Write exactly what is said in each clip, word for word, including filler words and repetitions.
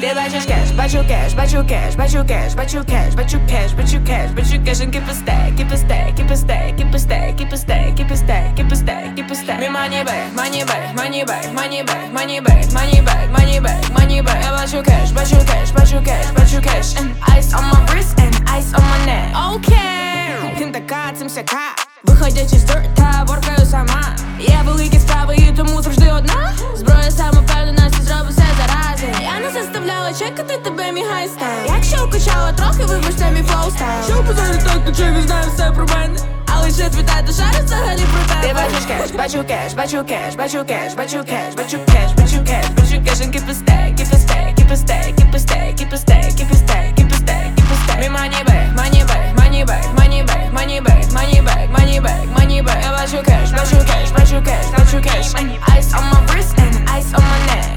Ти бачиш кеш, бачу кеш, бачу кеш, бачу кеш, бачу кеш, бачу кеш, бачу кеш, бачу кешеньки пусте, кіпусте, кіпусте, кіпусте, кіпусте, кіпусте, кіпусте, кіпусте. Мій money bag, money bag, money bag, money bag, money bag, money bag, money bag, money bag. Я бачу кеш, бачу кеш, бачу кеш, бачу кеш. And ice on my wrist and ice on my neck. Okay. Він така, цим сяка. Виходячи з дурта, воркаю сама. Є великі справи і тому завжди одна. Зброя самовпевненості зробить все зарази. Я не заставляла чекати тебе, мій хайстайл. Якщо укачала трохи, вибач, це мій флоустайл. Що позаду так, то чи він знає все про мене? Але ще твій тато шарить взагалі про тебе. Ти бачиш кеш, бачу кеш, бачу кеш, бачу кеш, бачу кеш, бачу кеш, бачу кеш, бачу кешеньки пусте, кіпусте, кіпусте, кіпусте, кіпусте, кіпусте, кіпусте, кіпусте. Мій money bag, money bag, money bag, money bag, money bag, money bag, money bag, money bag. Я бачу кеш, бачу кеш, бачу кеш, бачу кеш. And ice on my wrist and ice on my neck.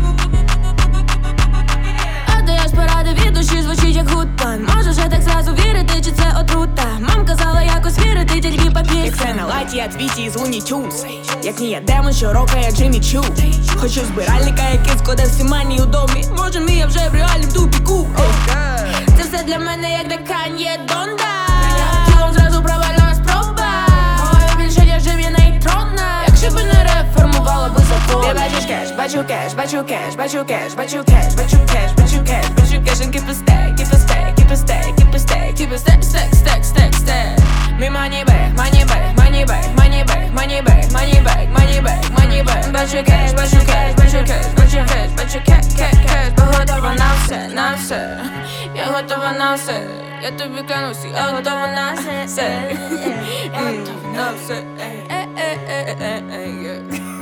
А де я з поради від душі звучить як гудбан. Можу вже так зразу вірити, чи це отрута. Мам казала якось вірити, тільки папір. Як це на лайті, я твіті з Луні Тюнс. Як ні, я демон, що рокає Джиммі Чу. Хочу збиральника, який складе всі манії у домі. Може мій, я вже в реальнім тупіку. Це все для мене, як де Кан'є Донда. Тілом зразу провальна спроба. Моє більше, ніж жив, є нейтронна. Якщо б не реформувала би закон. Ти бачиш кеш, бачу кеш, бачу кеш, бачу кеш, бачу кеш, бачу кеш, бачу кеш, бачу кешеньки пусте, кіпусте, кіпусте, кіпусте, кіпусте, стек, стек, стек, стек. Мій money bag, money bag, money bag, money bag, money bag, money bag, money bag, money bag. Бачу кеш, бачу кеш, бачу кеш, бачу кеш, бачу кеш, кеш, кеш. Бо готова на все, на все. Я готова на все. Я тобі клянусь, я готова на все. Я готова на все.